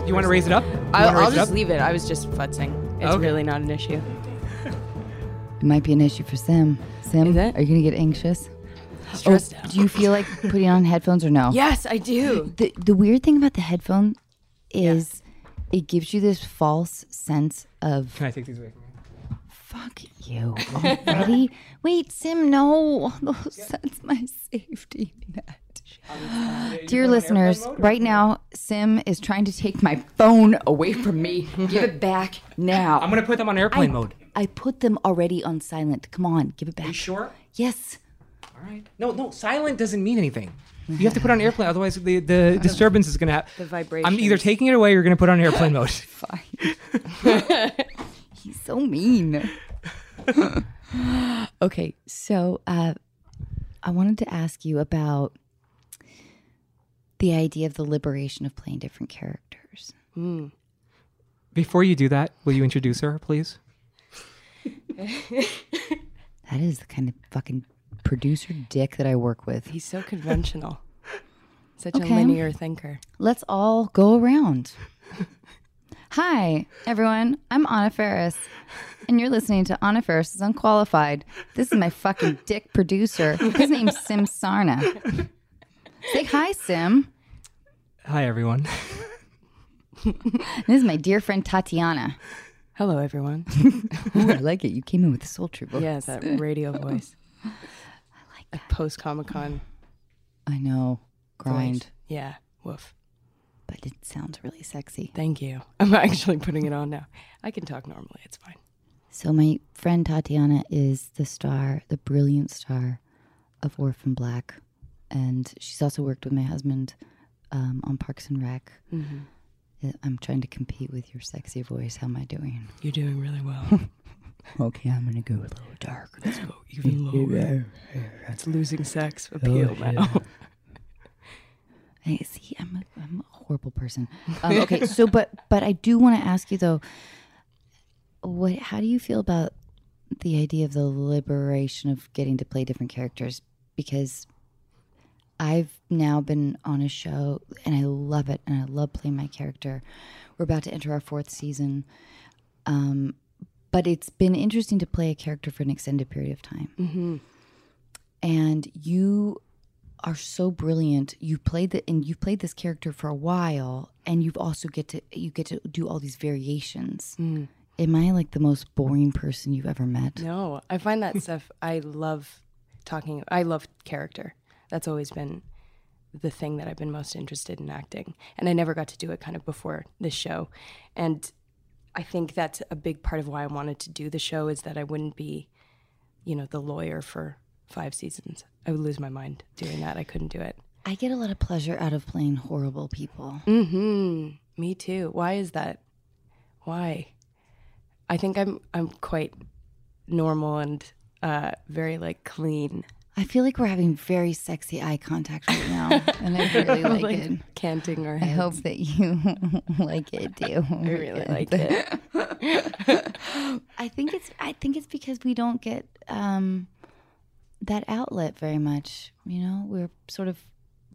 You want to raise it up? I'll just leave it. I was just futzing. It's Okay. really not an issue. It might be an issue for Sim. Sim, Is it? are you going to get anxious? Stressed out. Do you feel like putting on headphones or no? Yes, I do. The weird thing about the headphone is it gives you this false sense of Can I take these away from you? fuck you already. Wait, Sim, no. That's my safety net. Dear listeners, right now, Sim is trying to take my phone away from me. Give it back now. I'm gonna put them on airplane mode. I put them already on silent. Come on, give it back. Are you sure? Yes. All right. No. Silent doesn't mean anything. You have to put it on airplane, otherwise the disturbance is gonna The I'm vibration. either taking it away or you're gonna put it on airplane mode. Fine. He's so mean. Okay, so I wanted to ask you about the idea of the liberation of playing different characters. Before you do that, will you introduce her, please? That is the kind of fucking producer dick that I work with. He's so conventional. Such a Okay. linear thinker. Let's all go around. Hi, everyone. I'm Anna Ferris, and you're listening to Anna Ferris is Unqualified. This is my fucking dick producer. His name's Sim Sarna. Say hi, Sim. Hi, everyone. This is my dear friend Tatiana. Hello, everyone. Ooh, I like it. You came in with a sultry voice. Yeah, that radio voice. I like that. A post-Comic-Con I know. Grind. voice. Yeah, woof. But it sounds really sexy. Thank you. I'm actually putting it on now. I can talk normally. It's fine. So my friend Tatiana is the star, the brilliant star of Orphan Black. And she's also worked with my husband on Parks and Rec. I'm trying to compete with your sexy voice. How am I doing? You're doing really well. Okay, I'm going to go a little dark. Let's go even lower. It's losing sex appeal now. Hey, see, I'm a horrible person. Okay, so but I do want to ask you though, how do you feel about the idea of the liberation of getting to play different characters? Because I've now been on a show and I love it, and I love playing my character. We're about to enter our 4th season, but it's been interesting to play a character for an extended period of time. And you are so brilliant. You've played this character for a while, and you've also get to do all these variations. Am I like the most boring person you've ever met? No, I find that stuff, I love talking. I love character. That's always been the thing that I've been most interested in acting. And I never got to do it kind of before this show. And I think that's a big part of why I wanted to do the show, is that I wouldn't be, the lawyer for 5 seasons. I would lose my mind doing that. I couldn't do it. I get a lot of pleasure out of playing horrible people. Me too. Why is that? Why? I think I'm quite normal and very clean. I feel like we're having very sexy eye contact right now, and I really like it. Canting our I heads. hope that you like it too. I really like it. I think it's because we don't get that outlet very much. We're sort of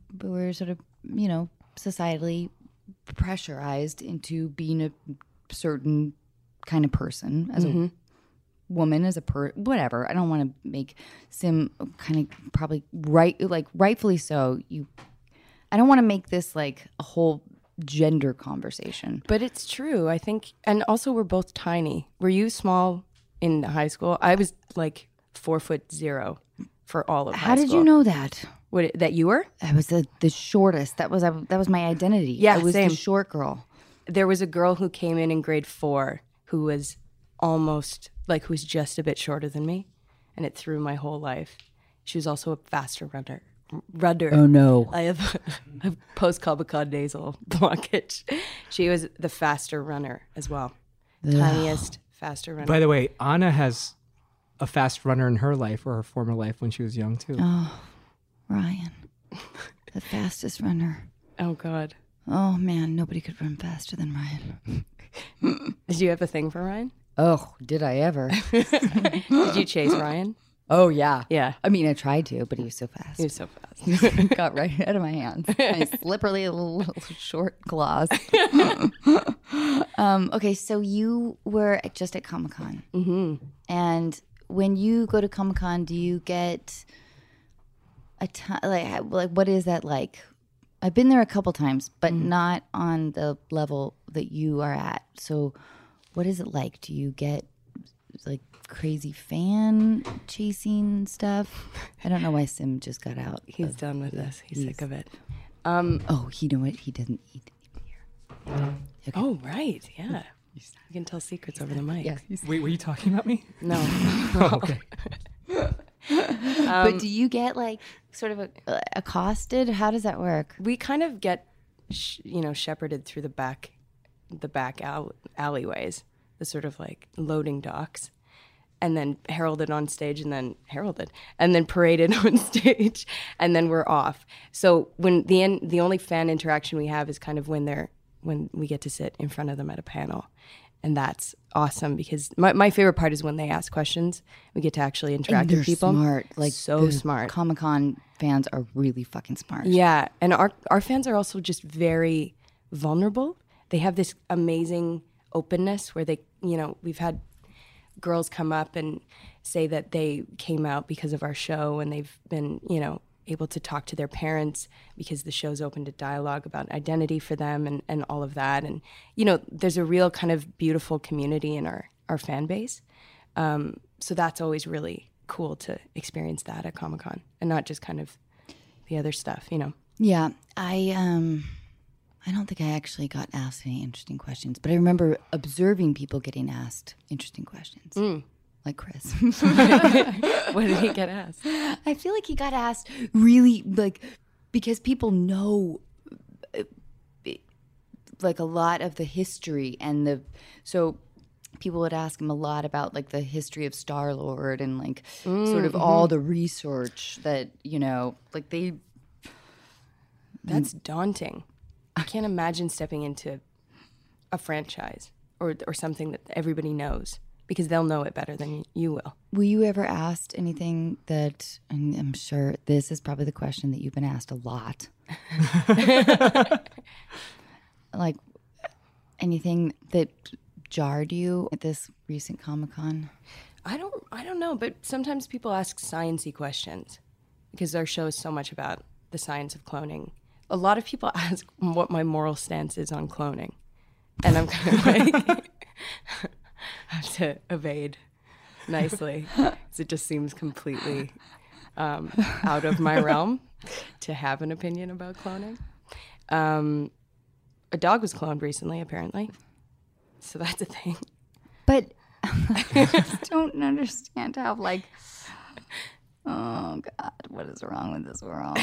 societally pressurized into being a certain kind of person as a woman, as a whatever. I don't want to make Sim kind of probably rightfully so. I don't want to make this like a whole gender conversation. But it's true, I think. And also, we're both tiny. Were you small in high school? I was 4'0" for all of high How school. did you know that? That you were? I was the shortest. That was my identity. Yeah, I was same. the short girl. There was a girl who came in grade 4 who was almost who was just a bit shorter than me, and it threw my whole life. She was also a faster runner. Oh no! I have a post-Comic-Con nasal blockage. She was the faster runner as well. Tiniest, faster runner. By the way, Anna has a fast runner in her life, or her former life when she was young too. Oh, Ryan, the fastest runner. Oh God. Oh man, nobody could run faster than Ryan. Did you have a thing for Ryan? Oh, did I ever? Did you chase Ryan? Oh, yeah. Yeah. I mean, I tried to, but he was so fast. He was so fast. Got right out of my hands. My slippery little short claws. Okay, so you were just at Comic-Con. Mm-hmm. And when you go to Comic-Con, do you get a ton, like what is that like? I've been there a couple times, but not on the level that you are at. So what is it like? Do you get like crazy fan chasing stuff? I don't know why Sim just got out. He's done with this. He's sick of it. Oh, you know what? He doesn't eat beer. Okay. Oh, right. Yeah. You can tell secrets over the mic. Yes. Wait, were you talking about me? No. Oh, okay. But do you get like sort of accosted? How does that work? We kind of get, shepherded through the back alleyways, the sort of like loading docks, and then heralded on stage, and then paraded on stage, and then we're off. So when the only fan interaction we have is kind of when we get to sit in front of them at a panel. And that's awesome because my favorite part is when they ask questions. We get to actually interact with people. Smart, like so smart. Comic-Con fans are really fucking smart. Yeah, and our fans are also just very vulnerable. They have this amazing openness where they, we've had girls come up and say that they came out because of our show, and they've been, able to talk to their parents because the show's opened a dialogue about identity for them and all of that. And, there's a real kind of beautiful community in our fan base. So that's always really cool to experience that at Comic-Con and not just kind of the other stuff, Yeah, I don't think I actually got asked any interesting questions, but I remember observing people getting asked interesting questions. Like Chris. What did he get asked? I feel like he got asked really like because people know like a lot of the history and so people would ask him a lot about like the history of Star-Lord and like sort of all the research that, like they. That's daunting. I can't imagine stepping into a franchise or something that everybody knows. Because they'll know it better than you will. Were you ever asked anything that, and I'm sure this is probably the question that you've been asked a lot. Like anything that jarred you at this recent Comic-Con? I don't know, but sometimes people ask sciencey questions because our show is so much about the science of cloning. A lot of people ask what my moral stance is on cloning. And I'm kind of like... have to evade nicely because it just seems completely out of my realm to have an opinion about cloning. A dog was cloned recently, apparently. So that's a thing. But I just don't understand how, like, oh, God, what is wrong with this world?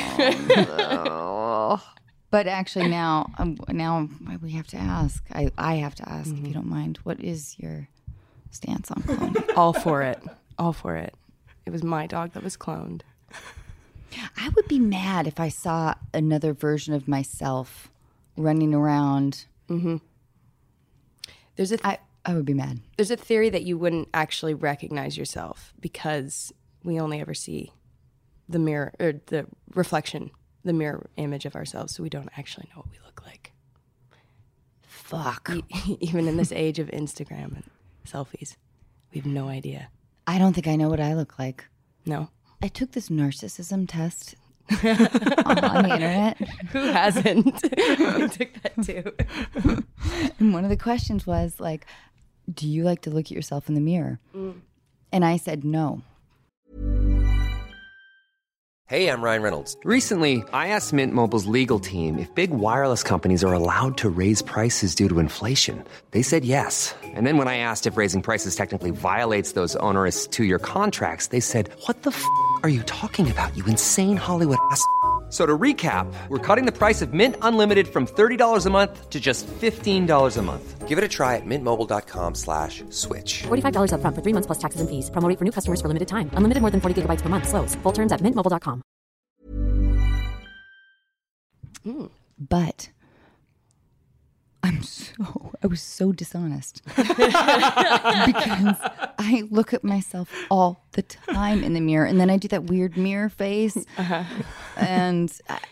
But actually now we have to ask. I have to ask, if you don't mind. What is your stance on cloning? All for it. It was my dog that was cloned. I would be mad if I saw another version of myself running around. Mm-hmm. I would be mad. There's a theory that you wouldn't actually recognize yourself because we only ever see the mirror or the reflection, the mirror image of ourselves, so we don't actually know what we look like. Fuck. Even in this age of Instagram and selfies, we have no idea. I don't think I know what I look like. No. I took this narcissism test on the internet. Who hasn't? I took that too. And one of the questions was like, do you like to look at yourself in the mirror? And I said no. Hey, I'm Ryan Reynolds. Recently, I asked Mint Mobile's legal team if big wireless companies are allowed to raise prices due to inflation. They said yes. And then when I asked if raising prices technically violates those onerous 2-year contracts, they said, what the f*** are you talking about, you insane Hollywood ass f- So to recap, we're cutting the price of Mint Unlimited from $30 a month to just $15 a month. Give it a try at mintmobile.com/switch. $45 up front for 3 months plus taxes and fees. Promo rate for new customers for limited time. Unlimited more than 40 gigabytes per month. Slows full terms at mintmobile.com. But I'm so I was so dishonest because I look at myself all the time in the mirror, and then I do that weird mirror face, and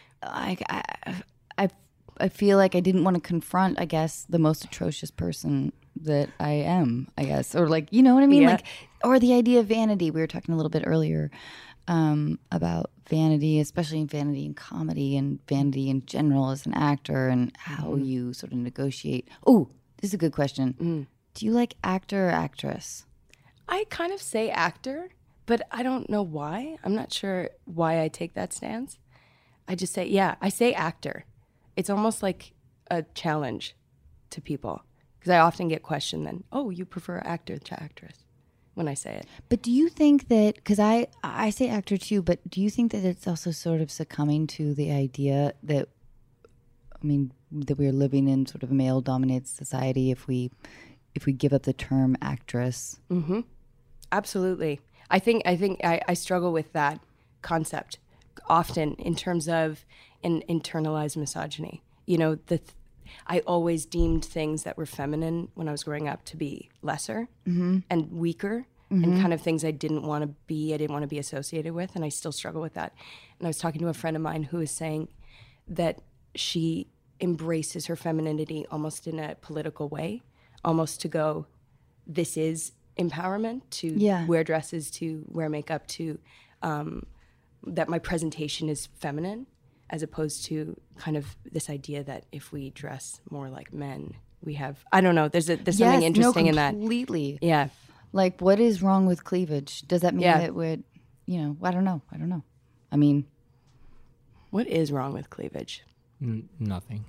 I feel like I didn't want to confront, I guess, the most atrocious person that I am, I guess, or like, you know what I mean, like, or the idea of vanity. We were talking a little bit earlier about vanity, especially in vanity in comedy and vanity in general as an actor, and how you sort of negotiate. Oh, this is a good question. Do you like actor or actress? I kind of say actor, but I don't know why. I'm not sure why I take that stance. I just say, I say actor. It's almost like a challenge to people because I often get questioned then, oh, you prefer actor to actress when I say it. But do you think that, because I say actor too, but do you think that it's also sort of succumbing to the idea that, I mean, that we're living in sort of a male-dominated society if we give up the term actress? Mm-hmm. Absolutely. I think I struggle with that concept often in terms of an internalized misogyny. You know, I always deemed things that were feminine when I was growing up to be lesser and weaker and kind of things I didn't want to be associated with, and I still struggle with that. And I was talking to a friend of mine who was saying that she embraces her femininity almost in a political way, almost to go, this is empowerment, to wear dresses, to wear makeup, to that my presentation is feminine, as opposed to kind of this idea that if we dress more like men, we have, I don't know, there's something interesting in that. Completely. Yeah. Like, what is wrong with cleavage? Does that mean that would, you know, I don't know. I mean, what is wrong with cleavage? Nothing.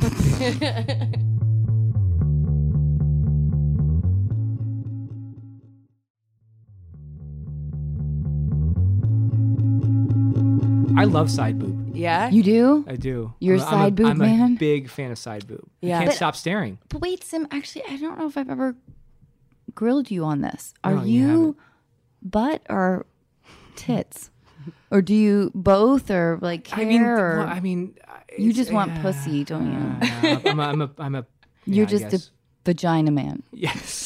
I love side boob. Yeah? you do? I do. You're a side boob I'm man? a big fan of side boob. Yeah. I can't stop staring. But wait, Sim, actually, I don't know if I've ever grilled you on this. Are No, you you haven't. butt or tits? Or do you both, or like hair? I mean, you just want pussy, don't you? I'm a. You're I just a guess. vagina man. Yes.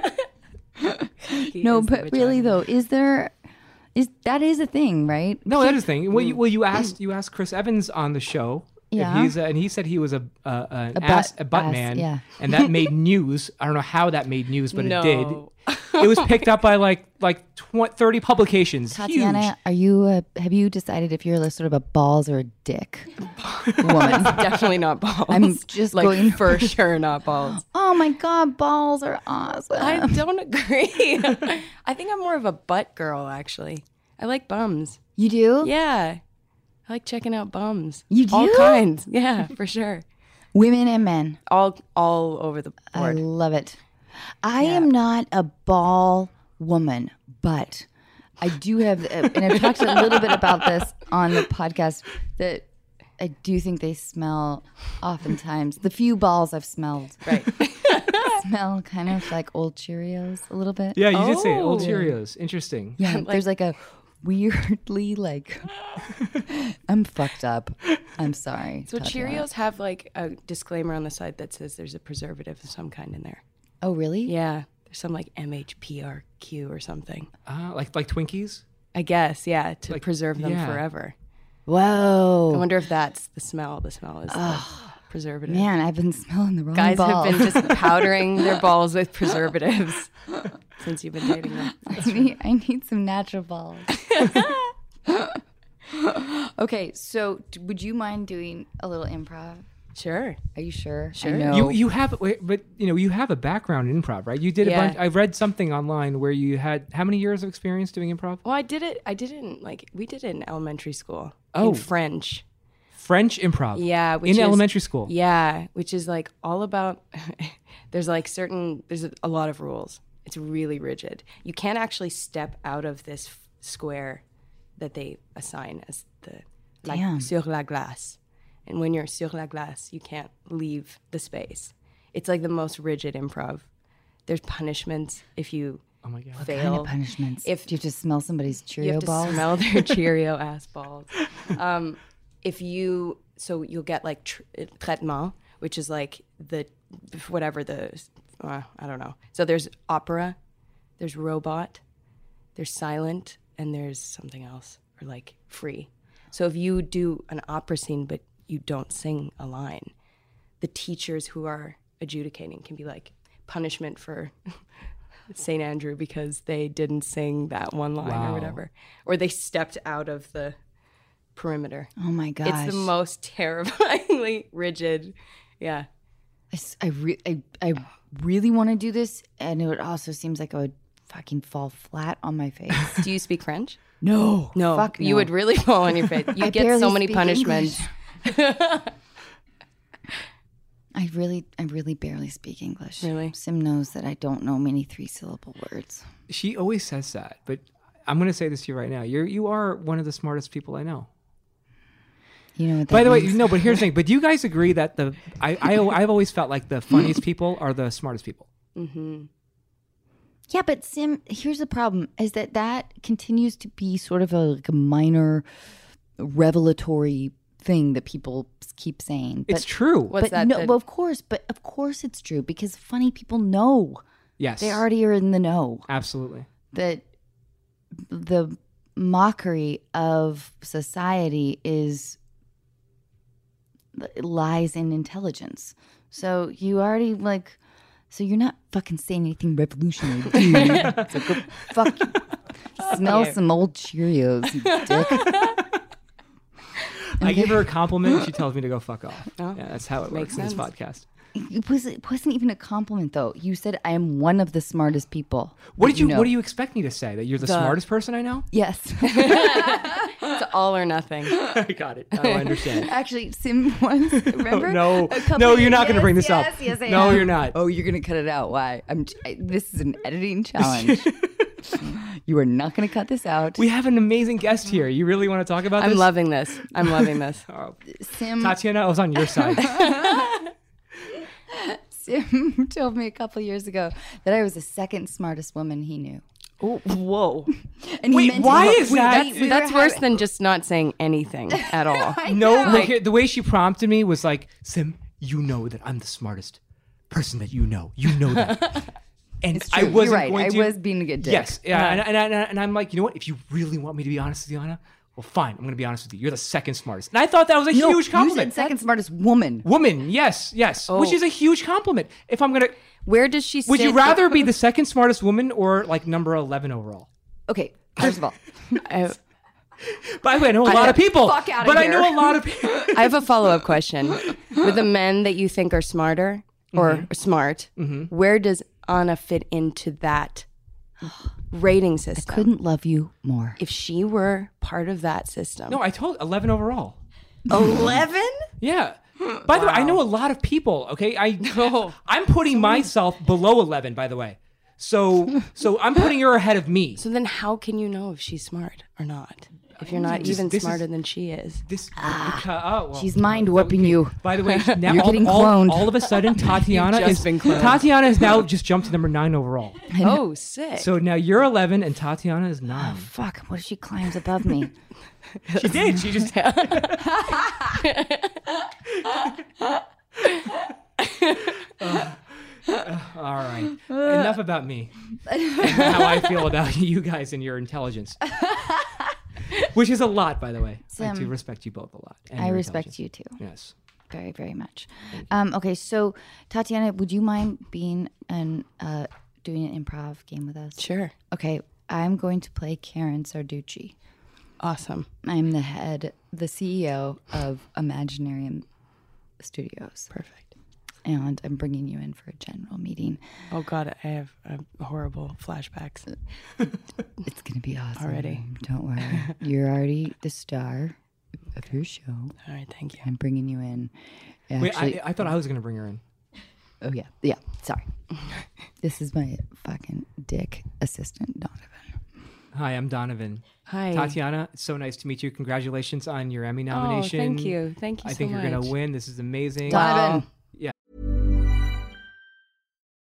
No, but really though, is that is a thing, right? No, that is the thing. Well, you asked Chris Evans on the show. Yeah. If he's and he said he was a butt ass, man. yeah. And that made news. I don't know how that made news, but No. it did. It was picked up by like 30 publications. Tatiana, Huge. are you? Have you decided if you're sort of a balls or a dick woman? Definitely not balls. I'm just like going- for sure not balls. Oh my God, balls are awesome. I don't agree. I think I'm more of a butt girl, actually. I like bums. You do? Yeah. I like checking out bums. You All do? kinds. Yeah, for sure. Women and men. All over the I board. love it. I am not a ball woman, but I do have, and I've talked a little bit about this on the podcast, that I do think they smell oftentimes. The few balls I've smelled. Right. Smell kind of like old Cheerios a little bit. Yeah, you did say it. Old Oh. Cheerios. Interesting. Yeah, there's like a weirdly like, I'm fucked up. I'm sorry. So Tatiana. Cheerios have like a disclaimer on the side that says there's a preservative of some kind in there. Oh, really? Yeah. There's some like MHPRQ or something. Like Twinkies. I guess, yeah, to Like, preserve them yeah. forever. I Whoa. wonder if that's the smell. The smell is the preservative. Man, I've been smelling the wrong Guys ball. have been just powdering their balls with preservatives since you've been dating them. I need some natural balls. Okay, so would you mind doing a little improv? Sure. Are you sure? Sure. I know. You have, but you have a background in improv, right? You did a Yeah. bunch. I read something online where you had how many years of experience doing improv? Well, I did it in we did it in elementary school. Oh. In French. French improv. Yeah. Which in is, elementary school. Yeah. Which is like all about, there's a lot of rules. It's really rigid. You can't actually step out of this square that they assign as the Damn. sur la glace. And when you're sur la glace, you can't leave the space. It's like the most rigid improv. There's punishments if you Oh my god. fail. Kind of punishments. If- Do you have to smell somebody's You Cheerio have to balls? smell their Cheerio ass balls. You'll get like traitement, which is like the whatever the I don't know. So there's opera, there's robot, there's silent, and there's something else, or like free. So if you do an opera scene but you don't sing a line, the teachers who are adjudicating can be like punishment for St. Andrew because they didn't sing that one line or whatever, or they stepped out of the perimeter. Oh my gosh. It's the most terrifyingly rigid. Yeah. I really want to do this, and it also seems like I would fucking fall flat on my face. Do you speak French? No. No. Fuck no. You would really fall on your face. You get barely so many speak punishments. I really barely speak English. Really? Sim knows that I don't know many 3-syllable words. She always says that, but I'm going to say this to you right now. You are one of the smartest people I know. You know what that By the way, means? no, but here's the thing. But do you guys agree that I've always felt like the funniest people are the smartest people? Mm-hmm. Yeah, but Sim, here's the problem: is that continues to be sort of like a minor revelatory thing that people keep saying. It's true. What's but that? no, but of course it's true because funny people know. Yes. They already are in the know. Absolutely. That the mockery of society lies in intelligence. So you already so you're not fucking saying anything revolutionary, dude. It's like, go fuck, smell some old Cheerios, you dick. I give her a compliment and she tells me to go fuck off. Oh. Yeah, that's how it Makes works in this sense. podcast. It wasn't even a compliment though. You said I am one of the smartest people. What know. do you expect me to say? That you're the smartest person I know? Yes. It's all or nothing. I got it. I understand. Actually, Sim once, remember? No, A couple no, you're years- not going to bring this yes, up. Yes, I no, am. you're not. Oh, you're going to cut it out. Why? This is an editing challenge. You are not going to cut this out. We have an amazing guest here. You really want to talk about this? I'm loving this. I'm loving this. Oh, Sim, Tatiana, I was on your side. Sim told me a couple years ago that I was the second smartest woman he knew. Oh, whoa. And he Wait, meant why it. is that? That's worse than just not saying anything at all. No, look, the way she prompted me was like, Sim, you know that I'm the smartest person that you know. You know that. And It's I true. wasn't You're right. going I to. was being a good dick. Yes. Yeah. And I'm like, you know what? If you really want me to be honest with you, Anna, well, fine. I'm going to be honest with you. You're the second smartest. And I thought that was a huge You said compliment. second smartest woman. Woman, yes, which is a huge compliment. If I'm going to, Where does she would you sit- rather be the second smartest woman or like number 11 overall? Okay, first of all, By the way, I know a lot of people, fuck outta but I here. know a lot of people. I have a follow-up question. With the men that you think are smarter or smart, where does Anna fit into that rating system? couldn't love you more. If she were part of that system. No, I told 11 overall. 11? Yeah. By the way, I know a lot of people. Okay, I'm putting myself below 11. By the way, so I'm putting her ahead of me. So then how can you know if she's smart or not? If you're not even this is- smarter than she is. She's mind warping you. By the way, now You're getting cloned. all of a sudden, Tatiana You've just been cloned. Tatiana has now just jumped to number 9 overall. Oh, sick. So now you're 11 and Tatiana is 9. Fuck, what if she climbs above me? She did. She just. All right. Enough about me and how I feel about you guys and your intelligence. Which is a lot, by the way. I do respect you both a lot. and I your respect intelligence. you too. Yes. Very, very much. Okay, so Tatiana, would you mind being doing an improv game with us? Sure. Okay, I'm going to play Karen Sarducci. Awesome. I'm the CEO of Imaginarium Studios. Perfect. And I'm bringing you in for a general meeting. Oh, God, I have horrible flashbacks. It's going to be awesome. Already. Don't worry. You're already the star of your show. All right, thank you. I'm bringing you in. Wait, Actually, I thought I was going to bring her in. oh, yeah. Yeah, sorry. This is my fucking dick assistant, Donovan. Hi, I'm Donovan. Hi. Tatiana, it's so nice to meet you. Congratulations on your Emmy nomination. Oh, thank you. Thank you I so think much. you're going to win. This is amazing. Donovan. Yeah.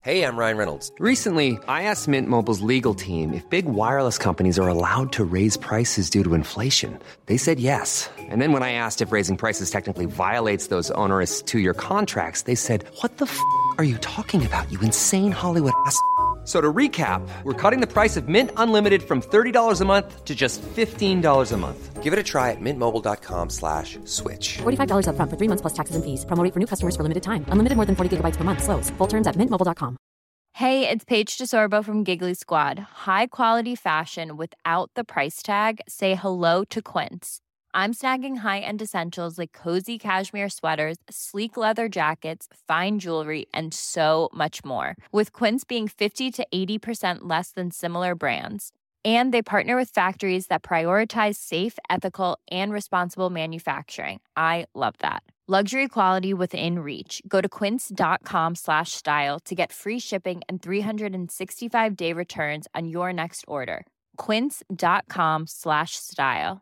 Hey, I'm Ryan Reynolds. Recently, I asked Mint Mobile's legal team if big wireless companies are allowed to raise prices due to inflation. They said yes. And then when I asked if raising prices technically violates those onerous 2-year contracts, they said, "What the f*** are you talking about, you insane Hollywood ass?" So to recap, we're cutting the price of Mint Unlimited from $30 a month to just $15 a month. Give it a try at mintmobile.com/switch. $45 up front for 3 months plus taxes and fees. Promo rate for new customers for limited time. Unlimited more than 40 gigabytes per month. Slows full terms at mintmobile.com. Hey, it's Paige DeSorbo from Giggly Squad. High quality fashion without the price tag. Say hello to Quince. I'm snagging high-end essentials like cozy cashmere sweaters, sleek leather jackets, fine jewelry, and so much more. With Quince being 50 to 80% less than similar brands. And they partner with factories that prioritize safe, ethical, and responsible manufacturing. I love that. Luxury quality within reach. Go to quince.com/style to get free shipping and 365-day returns on your next order. Quince.com/style.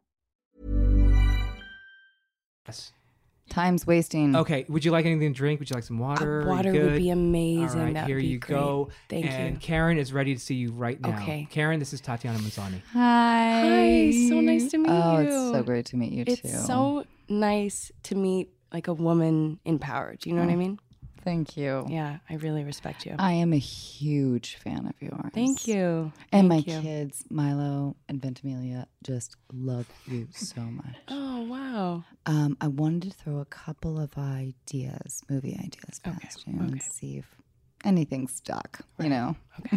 Yes. Time's wasting. Okay. Would you like anything to drink? Would you like some water? Water You would good? be amazing. All right, That here would be you great. go. Thank and you. Karen is ready to see you right now. Okay. Karen, this is Tatiana Mazzani. Hi. Hi, so nice to meet Oh, you. it's so great to meet you too. It's so nice to meet like a woman in power. Do you know what I mean? Thank you. Yeah, I really respect you. I am a huge fan of yours. Thank you. And Thank my you. kids, Milo and Ventimiglia, just love you so much. Oh, wow. I wanted to throw a couple of ideas, movie ideas, past you and see if anything stuck, you know? Okay.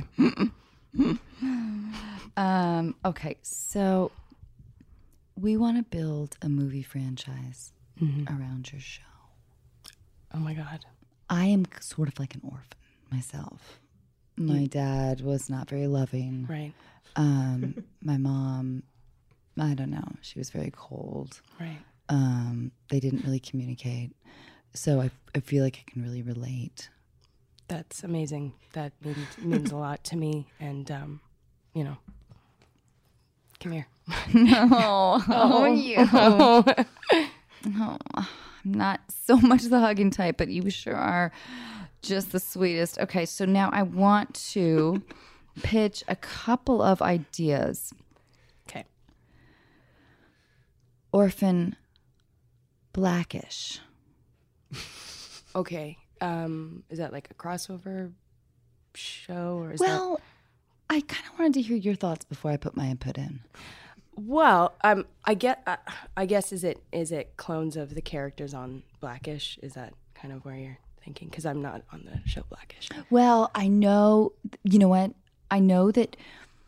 Okay, so we want to build a movie franchise around your show. Oh, my God. I am sort of like an orphan myself. My dad was not very loving. Right. My mom, I don't know, she was very cold. Right. They didn't really communicate. So I feel like I can really relate. That's amazing. That means a lot to me. And, you know, come here. You. Oh, I'm not so much the hugging type, but you sure are just the sweetest. Okay, so now I want to pitch a couple of ideas. Okay. Orphan Blackish. Okay. Is that like a crossover show or is Well, I kind of wanted to hear your thoughts before I put my input in. Well, I guess is it clones of the characters on Blackish? Is that kind of where you're thinking? Because I'm not on the show Blackish. Well, I know, you know what? I know that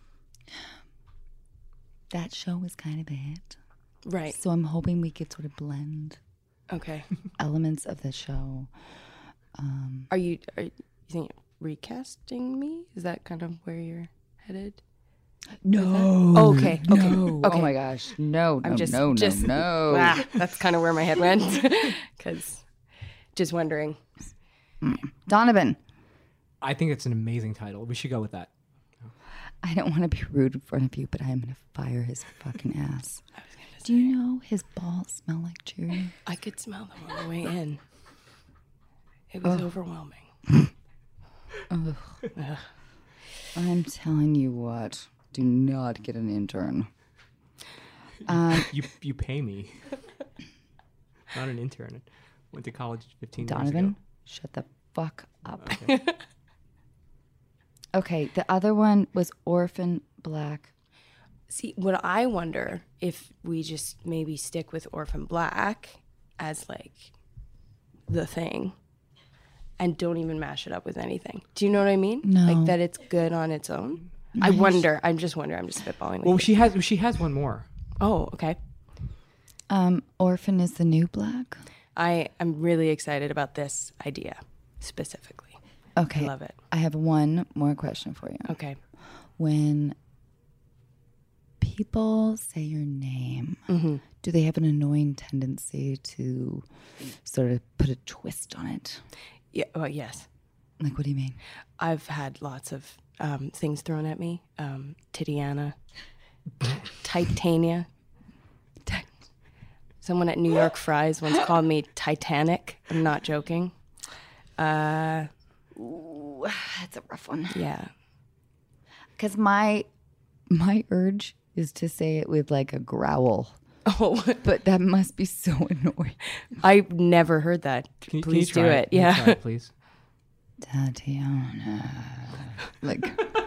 show was kind of a hit. Right. So I'm hoping we could sort of blend Okay. elements of the show. Are you think recasting me? Is that kind of where you're headed? No. Oh, okay. Okay. No. Okay. Oh my gosh. No, I'm just no. That's kind of where my head went. Because just wondering. Donovan, I think it's an amazing title. We should go with that. I don't want to be rude in front of you, but I'm going to fire his fucking ass. Do you know his balls smell like cherry? I could smell them on the way in. It was overwhelming. I'm telling you what. Do not get an intern. You pay me. Not an intern. Went to college 15 years Donovan, ago. shut the fuck up. Okay. Okay, the other one was Orphan Black. See, what I wonder if we just maybe stick with Orphan Black as like the thing and don't even mash it up with anything. Do you know what I mean? No. Like that it's good on its own? I wonder. I'm just wondering. I'm just spitballing. Well, With you. she has one more. Oh, okay. Orphan is the new black. I am really excited about this idea specifically. Okay. I love it. I have one more question for you. Okay. When people say your name, do they have an annoying tendency to sort of put a twist on it? Yeah. Well, yes. Like, what do you mean? I've had lots of things thrown at me. Titiana, Titania. Someone at New York Fries once called me Titanic. I'm not joking. Ooh, that's a rough one. Yeah. Because my urge is to say it with like a growl. Oh, But that must be so annoying. I've never heard that. Can you Please try do it. Can you Yeah. try it, please. Tatiana. Like,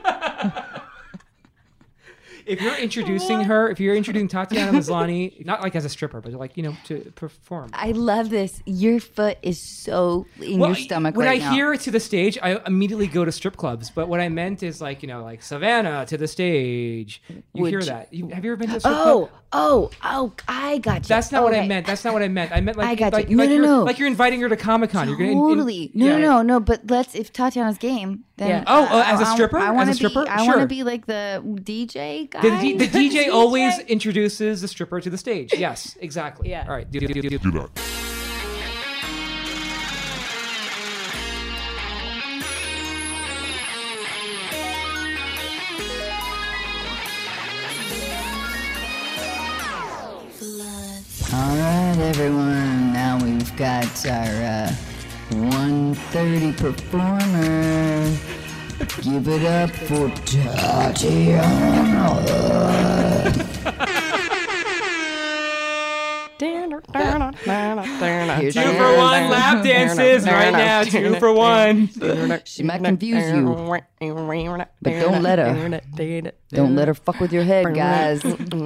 If you're introducing Tatiana Maslany, not like as a stripper, but like, to perform. I love this. Your foot is so in your stomach when right I now. hear it to the stage, I immediately go to strip clubs. But what I meant is like, like Savannah to the stage. You hear that? Have you ever been to a strip club? Oh, I got you. That's not what I Okay. meant. That's not what I meant. I meant like, I got like, you. No, like no, you're, no. like you're inviting her to Comic-Con. Totally. No. But if Tatiana's game, then Yeah. As a stripper? I want As to a stripper? be. I Sure. want to be like the DJ guy. The DJ always introduces the stripper to the stage. Yes, exactly. Yeah. All right. Do Do that. All right, everyone. Now we've got our 1:30 performer. Give it up for Tatiana. Here's 2 for 1 lap dances right now. 2 for 1. She might confuse you, but don't let her. Don't let her fuck with your head, guys.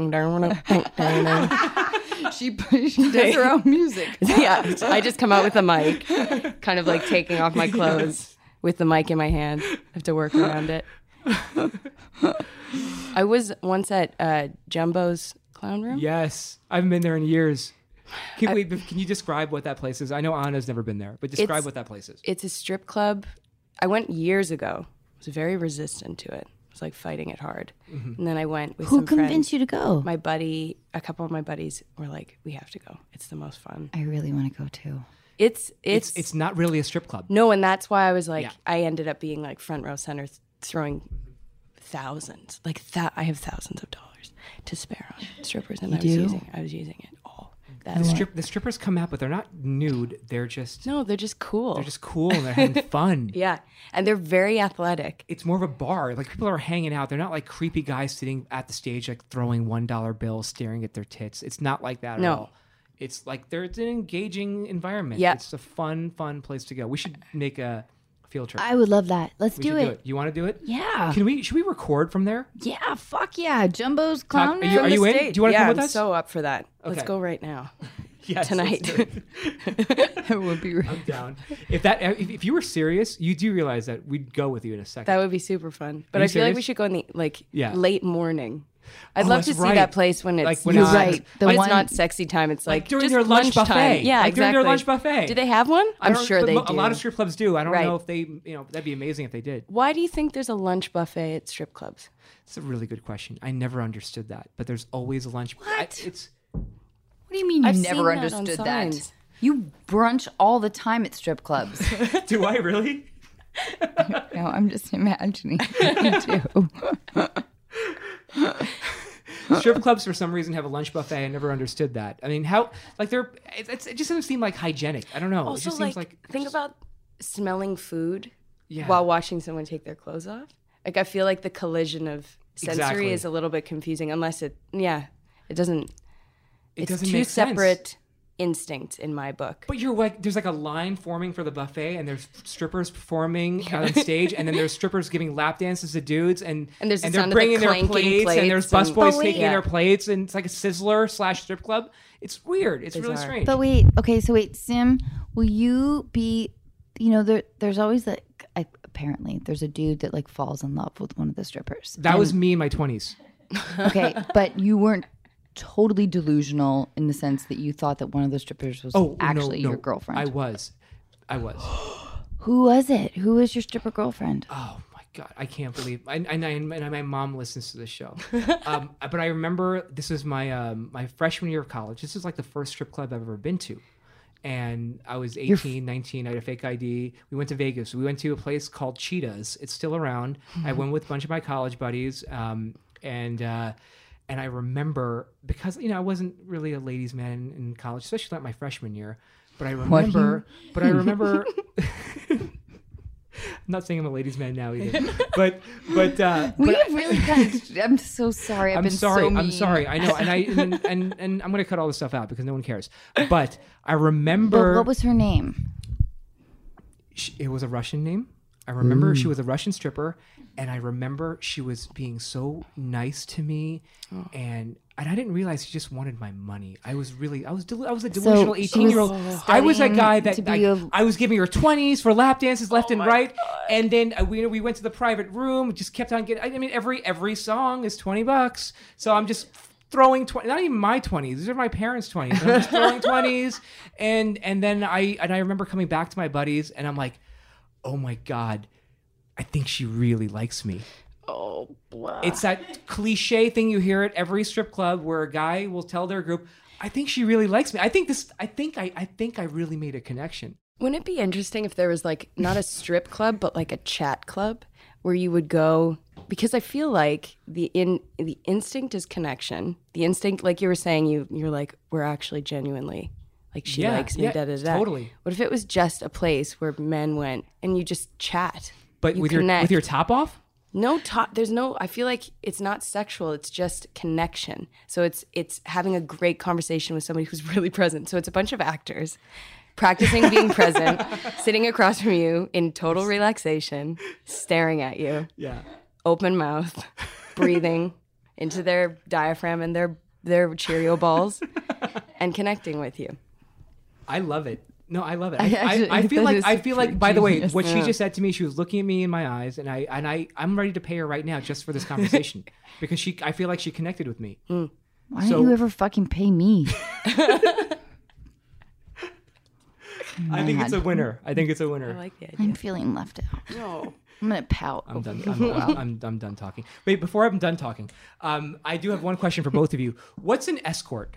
She does her own music. Yeah, I just come out with a mic, kind of like taking off my clothes with the mic in my hand. I have to work around it. I was once at Jumbo's Clown Room. Yes. I haven't been there in years. Can you describe what that place is? I know Anna's never been there, but describe what that place is. It's a strip club. I went years ago. I was very resistant to it. I was like fighting it hard. Mm-hmm. And then I went with Who some friends. convinced you to go? My buddy, a couple of my buddies were like, we have to go. It's the most fun. I really want to go too. It's not really a strip club. no, and that's why I was like, Yeah. I ended up being like front row center, throwing thousands, I have thousands of dollars to spare on strippers, and I was using it all. The strippers come out, but they're not nude. They're just They're just cool. They're just cool and they're having fun. Yeah, and they're very athletic. It's more of a bar. Like people are hanging out. They're not like creepy guys sitting at the stage, like throwing $1 bills, staring at their tits. It's not like that at all. It's like it's an engaging environment. Yeah. It's a fun place to go. We should make a field trip. I would love that. Let's We do should it. You want to do it? Yeah. Should we record from there? Yeah, fuck yeah. Jumbo's Clown Are you- Room. are you in? Do you want to come with I'm us? so up for that. Let's Okay. go right now. Yes, Tonight. let's do it. It would be I'm down. If you were serious, you do realize that we'd go with you in a second. That would be super fun. But Are you I feel like serious? we should go in the Yeah. late morning. I'd Oh, love to that's see right. that place when it's Like when not, it's- right. The when one- it's not sexy time. It's like during just their lunch lunchtime. buffet. Yeah, Like exactly. during their lunch buffet. Do they have one? I I'm don't- sure but they do. A lot of strip clubs do. I don't Right. know if they, that'd be amazing if they did. Why do you think there's a lunch buffet at strip clubs? It's a really good question. I never understood that, but there's always a lunch. What? It's What do you mean you I've never seen that on understood that? signs. You brunch all the time at strip clubs. do I really? No, I'm just imagining. You do. Strip clubs for some reason have a lunch buffet. I never understood that. I mean, how like it just doesn't seem like hygienic. I don't know. Also, it just seems like think about smelling food Yeah. while watching someone take their clothes off. Like I feel like the collision of sensory Exactly. is a little bit confusing unless it doesn't. It's doesn't two make sense. separate instincts in my book. But you're like, there's like a line forming for the buffet, and there's strippers performing on stage, and then there's strippers giving lap dances to dudes, and there's the they're sound of the bringing their clanking plates, and there's plates and- busboys But wait. taking Yeah. their plates, and it's like a sizzler / strip club. It's weird. It's really Bizarre. strange. But wait, okay, so wait, Sim, will you be, there's always apparently there's a dude that like falls in love with one of the strippers. That was me in my 20s. Okay, but you weren't totally delusional in the sense that you thought that one of the strippers was actually no. your girlfriend. I was. Who was it? Who was your stripper girlfriend? Oh my God, I can't believe. And my mom listens to this show. But I remember this was my my freshman year of college. This is like the first strip club I've ever been to. And I was 18, 19. I had a fake ID. We went to Vegas. We went to a place called Cheetahs. It's still around. I went with a bunch of my college buddies. And I remember, because, I wasn't really a ladies' man in college, especially not my freshman year. But I remember, not saying I'm a ladies' man now either, but We have really kind of. I'm so sorry. I've I'm been sorry. so mean. I'm sorry. I know, and I'm gonna cut all this stuff out because no one cares. But I remember But what was her name? it was a Russian name. I remember she was a Russian stripper, and I remember she was being so nice to me, and I didn't realize she just wanted my money. I was a delusional 18-year-old. I was a guy that I was giving her 20s for lap dances left and right, and then we went to the private room. Just kept on getting. I mean, every song is $20, so I'm just throwing 20, not even my 20s. These are my parents' 20s. I'm just throwing 20s, and then I remember coming back to my buddies, and I'm like, oh my God, I think she really likes me. Oh, blah. It's that cliche thing you hear at every strip club where a guy will tell their group, I think she really likes me. I think I really made a connection. Wouldn't it be interesting if there was like not a strip club, but like a chat club where you would go? Because I feel like the instinct is connection. The instinct, like you were saying, you're like, we're actually genuinely like she likes me. Da da da. Totally. What if it was just a place where men went and you just chat? But with your top off? No top. There's no. I feel like it's not sexual. It's just connection. So it's having a great conversation with somebody who's really present. So it's a bunch of actors practicing being present, sitting across from you in total relaxation, staring at you. Yeah. Open mouth, breathing into their diaphragm and their Cheerio balls, and connecting with you. I love it. No, I love it. Actually, I feel that like. is By the way, genius. what she just said to me, she was looking at me in my eyes, and I'm ready to pay her right now just for this conversation because I feel like she connected with me. Why don't you ever fucking pay me? I think it's a winner. I think it's a I winner. like the idea. I'm feeling left out. No. I'm gonna pout. I'm done. I'm done talking. Wait, before I'm done talking, I do have one question for both of you. What's an escort?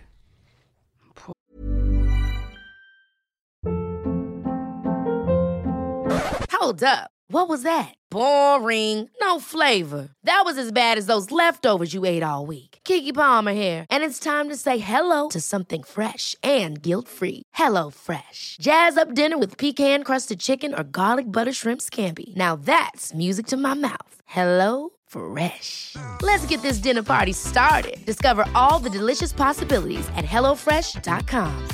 Hold up. What was that? Boring. No flavor. That was as bad as those leftovers you ate all week. Keke Palmer here, and it's time to say hello to something fresh and guilt-free. Hello Fresh. Jazz up dinner with pecan-crusted chicken or garlic butter shrimp scampi. Now that's music to my mouth. Hello Fresh. Let's get this dinner party started. Discover all the delicious possibilities at hellofresh.com.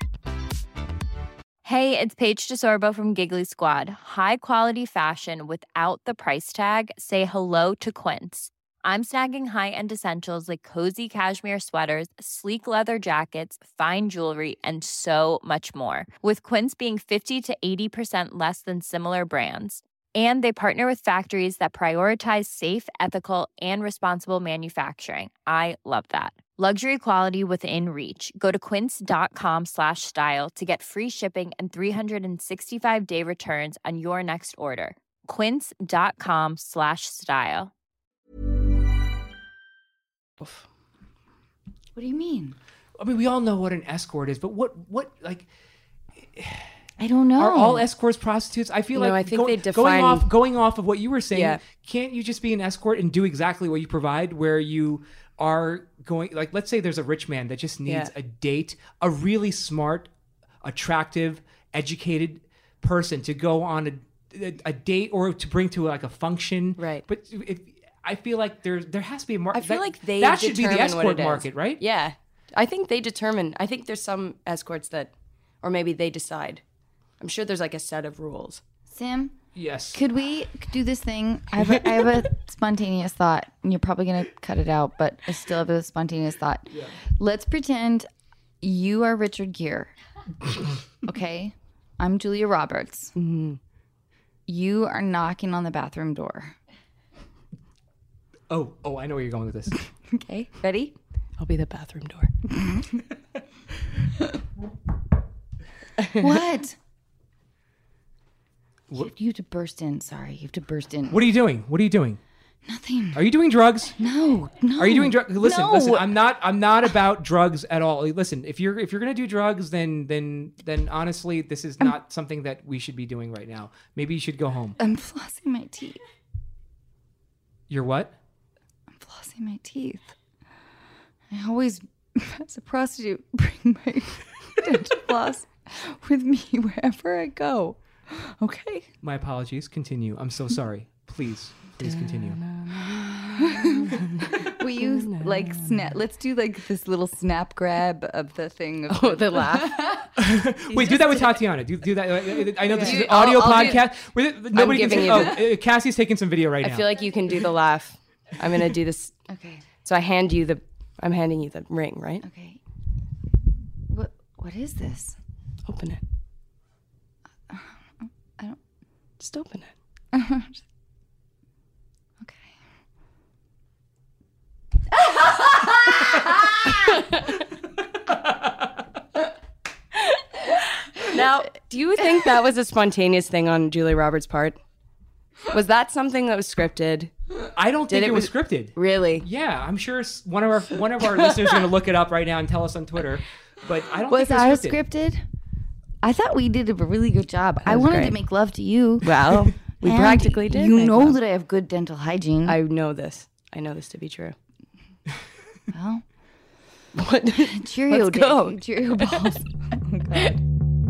Hey, it's Paige DeSorbo from Giggly Squad. High quality fashion without the price tag. Say hello to Quince. I'm snagging high-end essentials like cozy cashmere sweaters, sleek leather jackets, fine jewelry, and so much more. With Quince being 50 to 80% less than similar brands. And they partner with factories that prioritize safe, ethical, and responsible manufacturing. I love that. Luxury quality within reach. Go to quince.com/style to get free shipping and 365-day returns on your next order. Quince.com/style. What do you mean? I mean, we all know what an escort is, but what like I don't know. are all escorts prostitutes? I feel No, like I think they define- going off of what you were saying. Yeah. Can't you just be an escort and do exactly what you provide, where you are going, like, let's say there's a rich man that just needs a date, a really smart, attractive, educated person to go on a date or to bring to like a function. Right. But I feel like there has to be a market. I feel like they that should be the determine what escort it is. market, right? Yeah. I think they determine. I think there's some escorts that, or maybe they decide. I'm sure there's like a set of rules. Sam, Yes. could we do this thing? I have a spontaneous thought, and you're probably going to cut it out, but I still have a spontaneous thought. Yeah. Let's pretend you are Richard Gere. Okay? I'm Julia Roberts. Mm-hmm. You are knocking on the bathroom door. Oh, I know where you're going with this. Okay, ready? I'll be the bathroom door. What? You have to burst in. Sorry, you have to burst in. What are you doing? What are you doing? Nothing. Are you doing drugs? No. Are you doing drugs? Listen, No. listen. I'm not about drugs at all. Listen, if you're gonna do drugs, then honestly, this is not something that we should be doing right now. Maybe you should go home. I'm flossing my teeth. You're what? I'm flossing my teeth. I always, as a prostitute, bring my dental floss with me wherever I go. Okay. My apologies. Continue. I'm so sorry. Please continue. Will you like snap? Let's do like this little snap grab of the thing. Of The laugh. Wait, do that with Tatiana. Do that. I know this is an audio podcast. Nobody can giving see. you Cassie's taking some video right now. I feel like you can do the laugh. I'm gonna do this. Okay. So I'm handing you the ring, right? Okay. What is this? Open it. I don't. Just open it. Okay. Now, do you think that was a spontaneous thing on Julia Roberts' part? Was that something that was scripted? I don't think it was scripted. Really? Yeah, I'm sure one of our listeners is going to look it up right now and tell us on Twitter. But I don't Was think I it was scripted. scripted? I thought we did a really good job. I wanted to make love to you. Well, we And practically did. You make know love. that I have good dental hygiene. I know this. I know this to be true. Well, What? Cheerio, Let's go. Dave. Cheerio balls. Oh, God.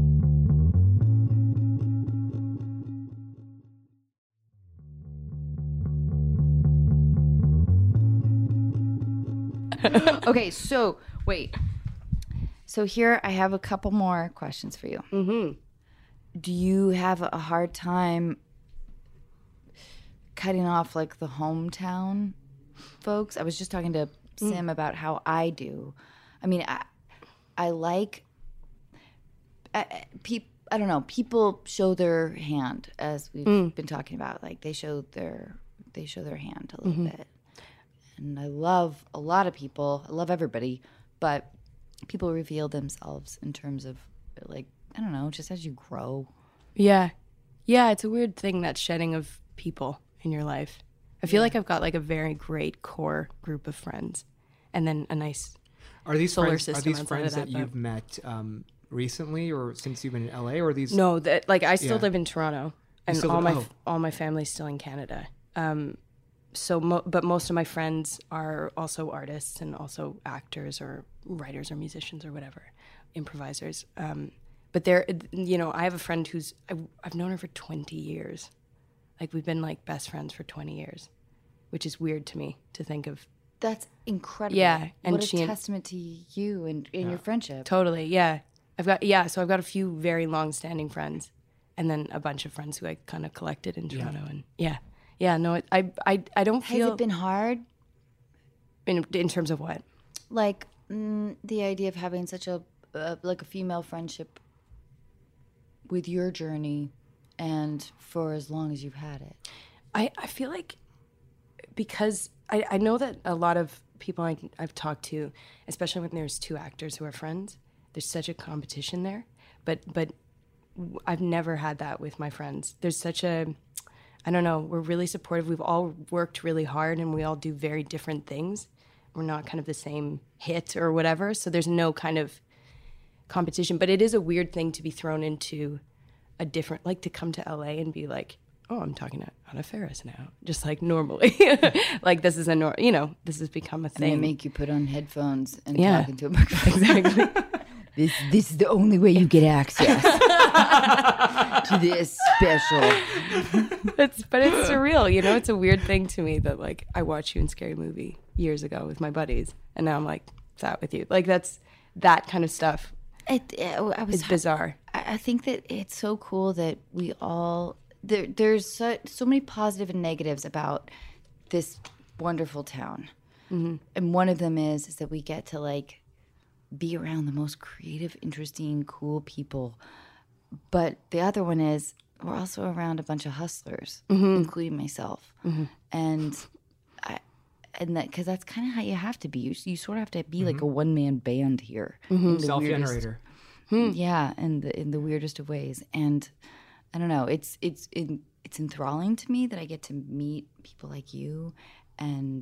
Okay, so wait. So here I have a couple more questions for you. Mm-hmm. Do you have a hard time cutting off like the hometown folks? I was just talking to Sim about how I do. I mean, I like I don't know. People show their hand, as we've been talking about. Like they show their hand a little bit. And I love a lot of people. I love everybody, but people reveal themselves in terms of like, I don't know, just as you grow. Yeah. Yeah, it's a weird thing, that shedding of people in your life. I feel like I've got like a very great core group of friends and then a nice Are these solar friends? system Are these outside friends of that that, you've met recently, or since you've been in LA, or are these? No, that like I still Yeah. live in Toronto, and still all live- all my family's still in Canada. But most of my friends are also artists and also actors or writers or musicians or whatever, improvisers. But they're, I have a friend who's I've known her for 20 years. Like we've been like best friends for 20 years, which is weird to me to think of. That's incredible. Yeah, and what a she- testament to you and your friendship. Totally, yeah. So I've got a few very long-standing friends, and then a bunch of friends who I kind of collected in Toronto, and no, I don't Has feel it been hard? in terms of what. Like the idea of having such a like a female friendship with your journey, and for as long as you've had it. I feel like because I know that a lot of people I've talked to, especially when there's two actors who are friends, there's such a competition there. But I've never had that with my friends. There's such a, I don't know, we're really supportive. We've all worked really hard and we all do very different things. We're not kind of the same hit or whatever. So there's no kind of competition. But it is a weird thing to be thrown into a different, like to come to LA and be like, oh, I'm talking to Anna Faris now, just like normally. Like this is this has become a And they thing. make you put on headphones and Yeah. talk into a microphone. Exactly. This is the only way you get access to this special. But it's surreal, it's a weird thing to me that like I watched you in Scary Movie years ago with my buddies, and now I'm like sat with you. Like that's that kind of stuff. It's bizarre. I think that it's so cool that we all there's so many positive and negatives about this wonderful town, and one of them is that we get to like be around the most creative, interesting, cool people. But the other one is we're also around a bunch of hustlers, including myself, and that because that's kind of how you have to be. You sort of have to be like a one-man band here, in the Self-generator. yeah, and in the weirdest of ways. And I don't know, it's enthralling to me that I get to meet people like you and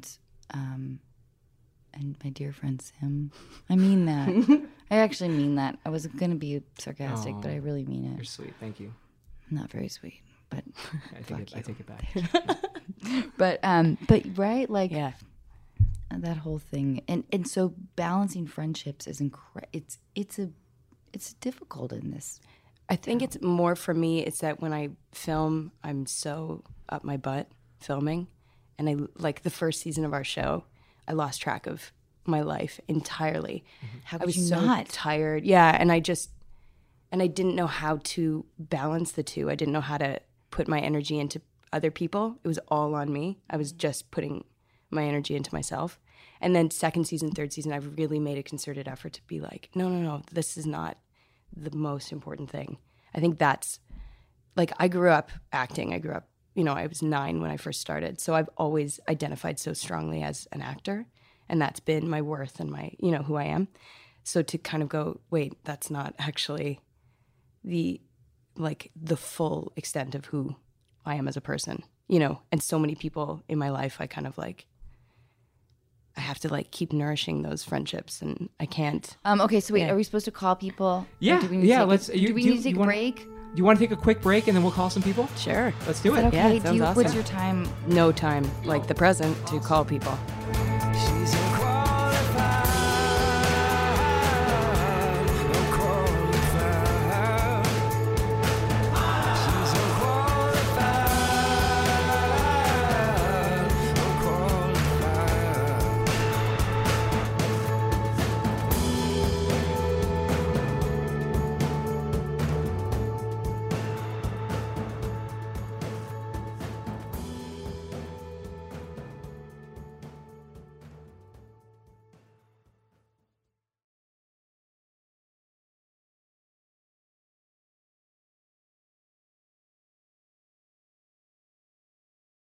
my dear friend Sim. I mean that. I actually mean that. I was going to be sarcastic, but I really mean You're it. sweet. Thank you. Not very sweet, but I take it back. but right, like Yeah. that whole thing, and so balancing friendships is it's difficult in this. I think it's more for me, it's that when I film, I'm so up my butt filming. And I like the first season of our show, I lost track of my life entirely. How I could was you so not? tired. Yeah, and I didn't know how to balance the two. I didn't know how to put my energy into other people. It was all on me. I was just putting my energy into myself. And then second season, third season, I've really made a concerted effort to be like, no, this is not the most important thing. I think that's, like, I grew up acting. I grew up, I was 9 when I first started. So I've always identified so strongly as an actor. And that's been my worth and my, who I am. So to kind of go, wait, that's not actually the full extent of who I am as a person, and so many people in my life, I kind of I have to keep nourishing those friendships, and I can't. Okay, so wait, are we supposed to call people? Yeah, do we need to take a break? Do you want to take a quick break and then we'll call some people? Sure. Let's do it. Okay, Yeah, sounds awesome. what's your time? No time like the present to call people.